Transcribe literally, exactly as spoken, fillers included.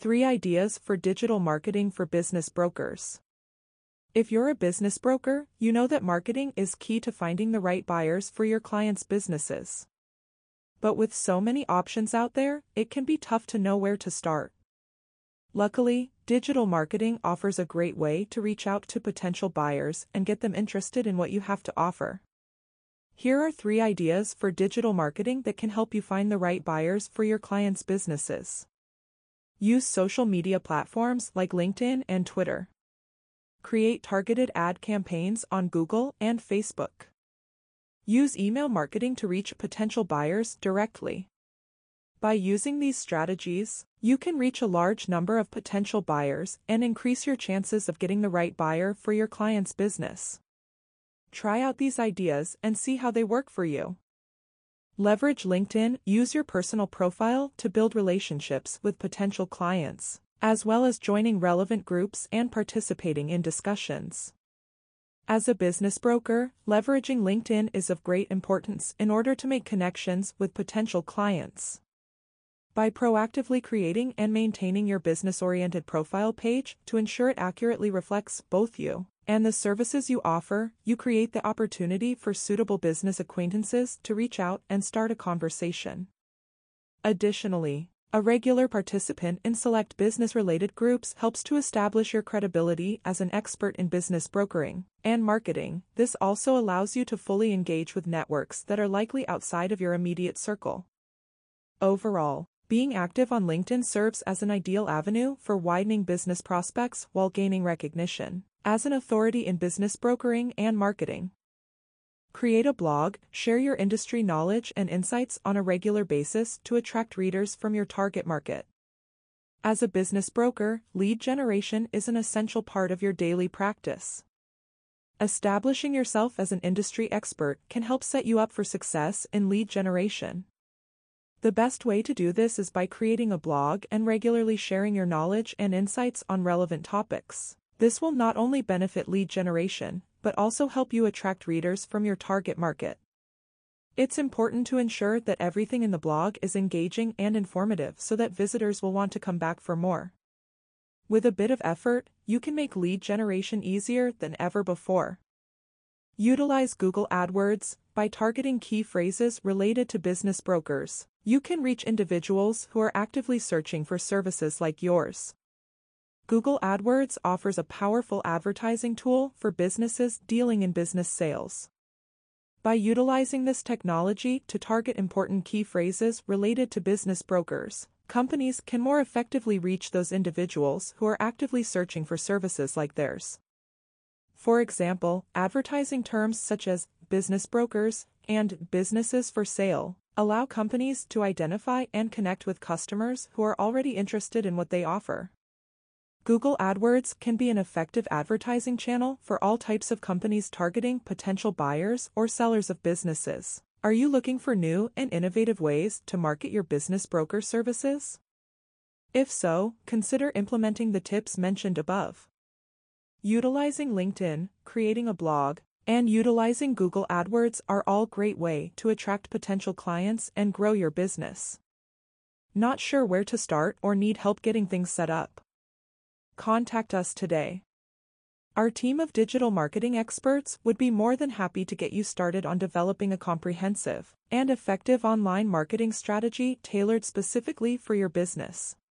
Three ideas for digital marketing for business brokers. If you're a business broker, you know that marketing is key to finding the right buyers for your clients' businesses. But with so many options out there, it can be tough to know where to start. Luckily, digital marketing offers a great way to reach out to potential buyers and get them interested in what you have to offer. Here are three ideas for digital marketing that can help you find the right buyers for your clients' businesses. Use social media platforms like LinkedIn and Twitter. Create targeted ad campaigns on Google and Facebook. Use email marketing to reach potential buyers directly. By using these strategies, you can reach a large number of potential buyers and increase your chances of getting the right buyer for your client's business. Try out these ideas and see how they work for you. Leverage LinkedIn. Use your personal profile to build relationships with potential clients, as well as joining relevant groups and participating in discussions. As a business broker, leveraging LinkedIn is of great importance in order to make connections with potential clients. By proactively creating and maintaining your business-oriented profile page to ensure it accurately reflects both you and the services you offer, you create the opportunity for suitable business acquaintances to reach out and start a conversation. Additionally, a regular participant in select business-related groups helps to establish your credibility as an expert in business brokering and marketing. This also allows you to fully engage with networks that are likely outside of your immediate circle. Overall, being active on LinkedIn serves as an ideal avenue for widening business prospects while gaining recognition as an authority in business brokering and marketing. Create a blog, share your industry knowledge and insights on a regular basis to attract readers from your target market. As a business broker, lead generation is an essential part of your daily practice. Establishing yourself as an industry expert can help set you up for success in lead generation. The best way to do this is by creating a blog and regularly sharing your knowledge and insights on relevant topics. This will not only benefit lead generation, but also help you attract readers from your target market. It's important to ensure that everything in the blog is engaging and informative so that visitors will want to come back for more. With a bit of effort, you can make lead generation easier than ever before. Utilize Google AdWords. By targeting key phrases related to business brokers, you can reach individuals who are actively searching for services like yours. Google AdWords offers a powerful advertising tool for businesses dealing in business sales. By utilizing this technology to target important key phrases related to business brokers, companies can more effectively reach those individuals who are actively searching for services like theirs. For example, advertising terms such as business brokers and businesses for sale allow companies to identify and connect with customers who are already interested in what they offer. Google AdWords can be an effective advertising channel for all types of companies targeting potential buyers or sellers of businesses. Are you looking for new and innovative ways to market your business broker services? If so, consider implementing the tips mentioned above. Utilizing LinkedIn, creating a blog, and utilizing Google AdWords are all great ways to attract potential clients and grow your business. Not sure where to start or need help getting things set up? Contact us today. Our team of digital marketing experts would be more than happy to get you started on developing a comprehensive and effective online marketing strategy tailored specifically for your business.